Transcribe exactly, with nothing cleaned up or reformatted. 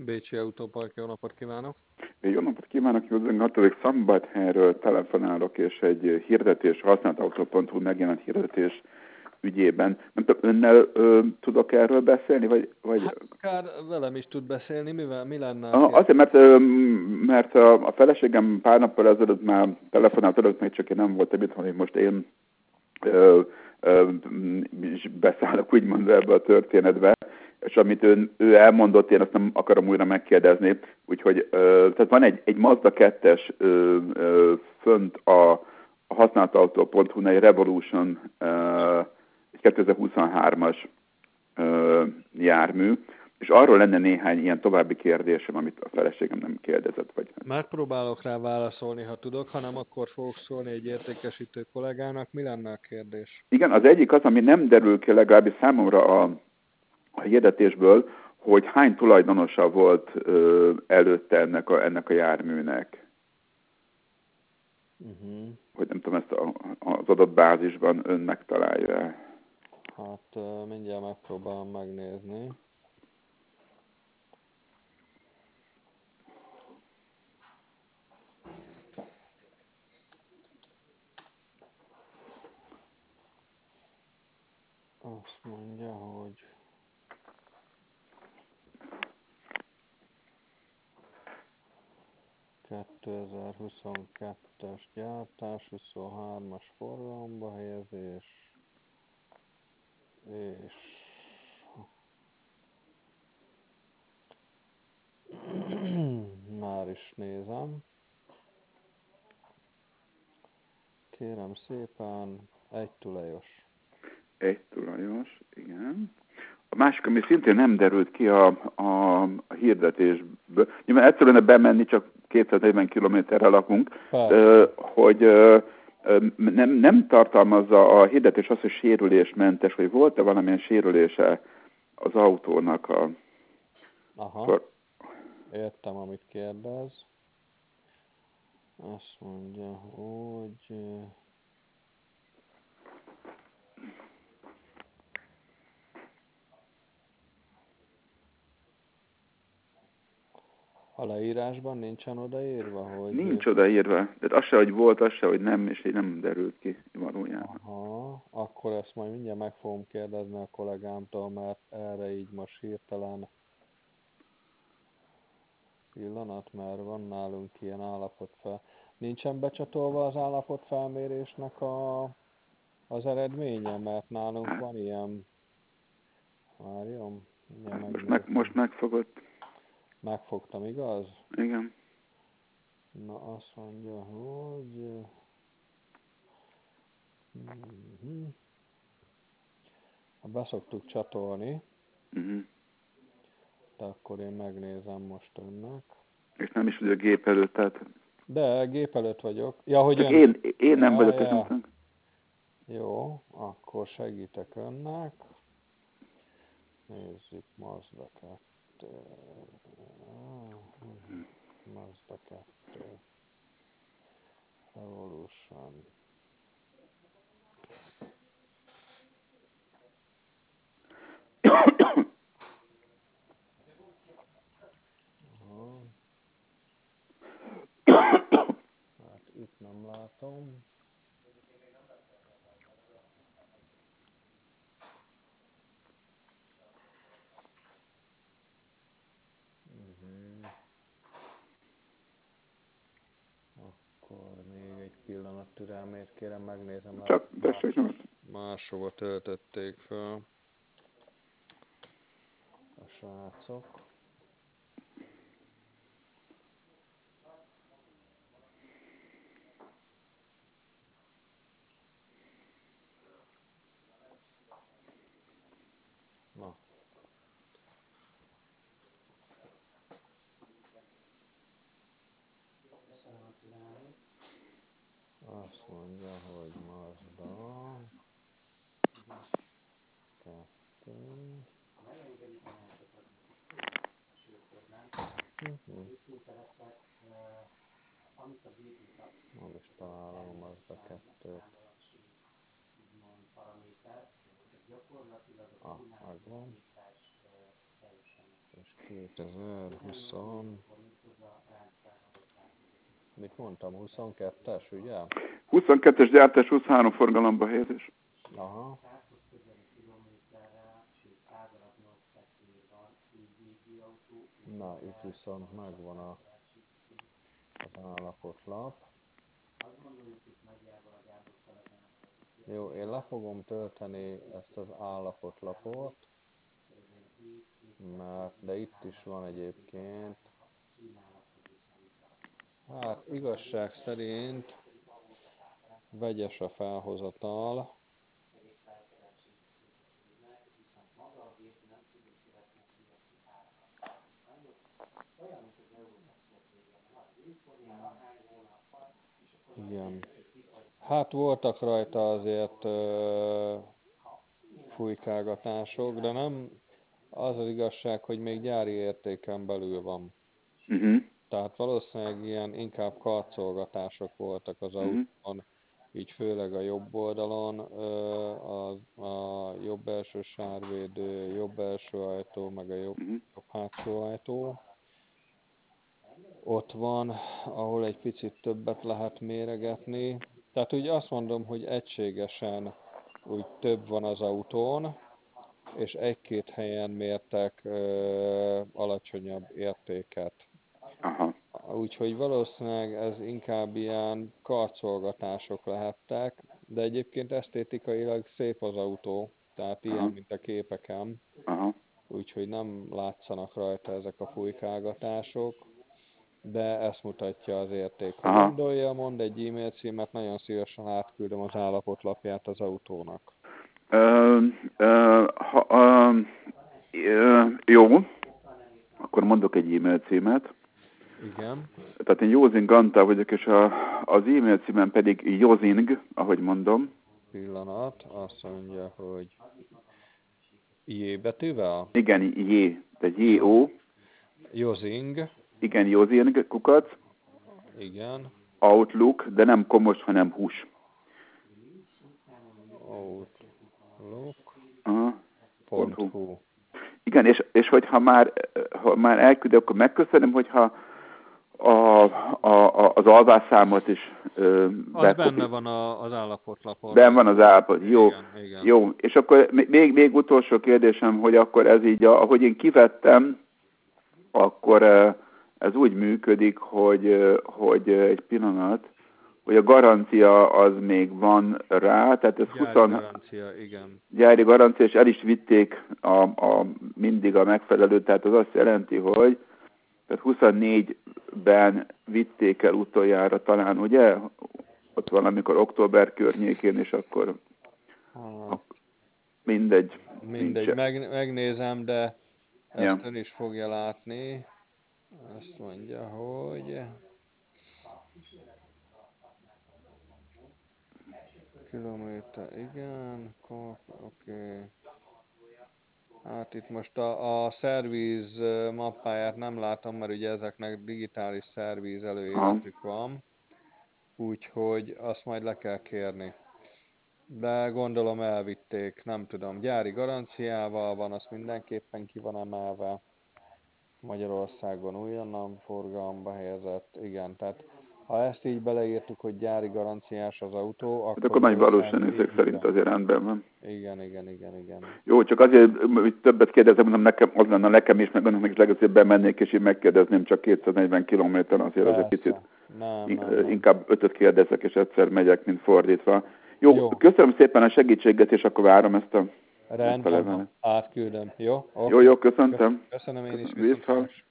Bécsi Autópark, jó napot kívánok! Jó napot kívánok, József hatodik Szombathelyről telefonálok, és egy hirdetés, használtautó pont hu megjelent hirdetés ügyében. Nem tudom, önnel ö, tudok erről beszélni, vagy... vagy... Hát akár velem is tud beszélni, mivel, mi lenne a Aha, kérdés? azért, mert, ö, mert a, a feleségem pár nappal ezelőtt már telefonált önök, még csak én nem voltam itthon, hogy most én ö, ö, is beszállok úgymond ebbe a történetbe, és amit ő, ő elmondott, én azt nem akarom újra megkérdezni, úgyhogy ö, tehát van egy, egy Mazda kettes ö, ö, fönt a, a használtautó pont hu-n egy Revolution ö, egy kétezer-huszonhármas ö, jármű, és arról lenne néhány ilyen további kérdésem, amit a feleségem nem kérdezett. Vagy... Megpróbálok rá válaszolni, ha tudok, hanem akkor fogok szólni egy értékesítő kollégának. Mi lenne a kérdés? Igen, az egyik az, ami nem derül ki legalábbis számomra a, a hirdetésből, hogy hány tulajdonosa volt ö, előtte ennek a, ennek a járműnek. Uh-huh. Hogy nem tudom, ezt a, az adott bázisban ön megtalálja. Hát mindjárt megpróbálom megnézni. Azt mondja, hogy kétezer-huszonkettes gyártás, huszonhármas forgalomba helyezés, és már is nézem. Kérem szépen, egy tulajos. Egy tulajos, igen. A másik, ami szintén nem derült ki a, a, a hirdetésből, nyilván egyszerűen bemenni, csak kétszáznegyven kilométerre lakunk, ö, hogy ö, ö, nem, nem tartalmazza a hirdetés azt, hogy sérülésmentes, hogy volt-e valamilyen sérülése az autónak a... Aha, Akkor... értem, amit kérdez. Azt mondja, hogy a leírásban nincsen odaírva, hogy... Nincs odaírva, de az se, hogy volt, az se, hogy nem, és így nem derült ki valójában. Aha, akkor ezt majd mindjárt meg fogom kérdezni a kollégámtól, mert erre így most hirtelen pillanat, mert van nálunk ilyen állapotfel. Nincsen becsatolva az állapotfelmérésnek a, az eredménye, mert nálunk Hát, van ilyen... Várjon, mindjárt most, meg, megnézem. most megfogott. Megfogtam, igaz? Igen. Na, azt mondja, hogy... Mm-hmm. Beszoktuk csatolni, Uh-huh. de akkor én megnézem most önnek. És nem is ugye a gép előtt, tehát... De gép előtt vagyok. Ja, hogy ön... én, én nem ja, vagyok, ja. nem tudom. Jó, akkor segítek önnek. Nézzük, Mazda kettő. Mazda kettő. Revolution. Hát itt nem látom. Uh-huh. Akkor még egy pillanat türelmét kérem, megnézem. Csak, tessék, Más, máshova töltötték fel a srácok. Na. Azt mondja, hogy Mazda kettő. Uh-huh. Nem is találom a Mazda kettőt. Ah, megvan. És kétezer-húsz, mit mondtam, huszonkettes, ugye? huszonkettes gyártás, huszonhárom forgalomba helyezés. Aha. Na, itt viszont megvan a, az állapotlap. Jó, én le fogom tölteni ezt az állapotlapot, mert, de itt is van egyébként. Hát igazság szerint vegyes a felhozatal. Igen. Hát voltak rajta azért ö, fújkálgatások, de nem az az igazság, hogy még gyári értéken belül van. Uh-huh. Tehát valószínűleg ilyen inkább karcolgatások voltak az Uh-huh. autón, így főleg a jobb oldalon, a, a jobb első sárvédő, jobb első ajtó, meg a jobb, Uh-huh. jobb hátsó ajtó. Ott van, ahol egy picit többet lehet méregetni. Tehát úgy azt mondom, hogy egységesen úgy több van az autón, és egy-két helyen mértek ö, alacsonyabb értéket. Aha. Úgyhogy valószínűleg ez inkább ilyen karcolgatások lehettek, de egyébként esztétikailag szép az autó, tehát ilyen, Aha. mint a képeken, Aha. úgyhogy nem látszanak rajta ezek a fújkálgatások, de ezt mutatja az érték. Ha Aha. gondolja, mond egy e-mail címet, nagyon szívesen átküldöm az állapotlapját az autónak. Ö, ö, ha, ö, ö, jó, akkor mondok egy e-mail címet. Igen. Tehát én Józing Antal vagyok, és a, az e-mail címem pedig Józing, ahogy mondom. Pillanat, azt mondja, hogy J betűvel? Igen, J, tehát J-O. Józing. Igen, Józing, kukac. Igen. Outlook, de nem komos, hanem hús. Outlook. Aha. Pont hu. Igen, és, és hogyha már, ha már elküldök, akkor megköszönöm, hogyha a, a, a, az alvásszámot is ö, Az benne van a, az állapotlapon. Benne van az állapot. Jó, igen, igen. jó. És akkor még, még utolsó kérdésem, hogy akkor ez így, ahogy én kivettem, akkor ez úgy működik, hogy, hogy egy pillanat, hogy a garancia az még van rá, tehát ez gyári húsz garancia, igen. Gyári garancia, és el is vitték a, a, mindig a megfelelő, tehát az azt jelenti, hogy tehát huszonnégyben vitték el utoljára talán, ugye? Ott valamikor október környékén, és akkor Hát, mindegy. mindegy, meg, megnézem, de ezt Ja. ön is fogja látni. Azt mondja, hogy kilométer, igen, oké. Okay. Hát itt most a, a szervíz mappáját nem látom, mert ugye ezeknek digitális szervíz előéletük van, úgyhogy azt majd le kell kérni. De gondolom elvitték, nem tudom, gyári garanciával van, azt mindenképpen ki van emelve. Magyarországon újonnan forgalomba helyezett, igen, tehát ha ezt így beleírtuk, hogy gyári garanciás az autó, akkor... Hát akkor nagy valószínűség szerint azért rendben van. Igen, igen, igen, igen. Jó, csak azért, hogy többet kérdezem, mondom, nekem, az lenne nekem is, meg önöknek is legjobb, bemennék, és én megkérdezném csak kétszáznegyven kilométeren, azért Persze. az egy picit nem, in, nem, nem. inkább ötöt kérdezek, és egyszer megyek, mint fordítva. Jó, Jó. Köszönöm szépen a segítséget, és akkor várom ezt a... Rendben van, átküldöm. Jó? Okay. Jó, jó, köszöntem. Köszönöm én is, Viszont.